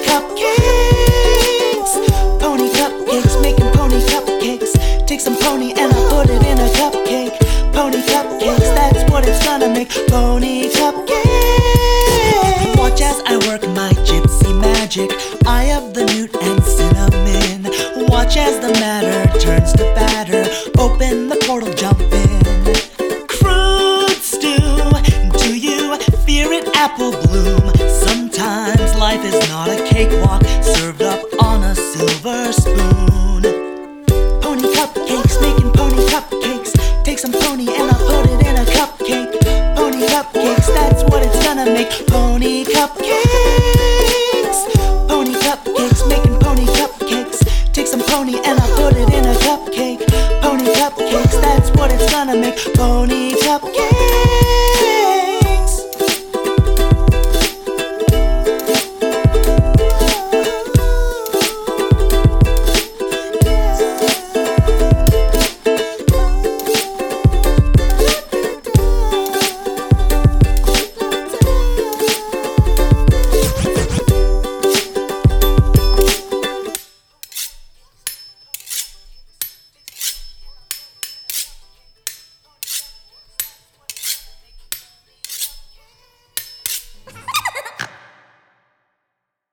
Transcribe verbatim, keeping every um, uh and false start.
cupcakes. Pony cupcakes, making pony cupcakes. Take some pony and I put it in a cupcake. Pony cupcakes, that's what it's gonna make. Pony cupcakes. Watch as I work my gypsy magic. Eye of the newt and cinnamon. Watch as the matter turns to batter. Open the portal, jump in. Fruit stew, do you fear it? Apple bloom. Sometimes life is not a cakewalk served up on a silver spoon. Pony cupcakes, making pony cupcakes. Take some pony and I'll put it in a cupcake. Pony cupcakes, that's what it's gonna make. Pony cupcakes.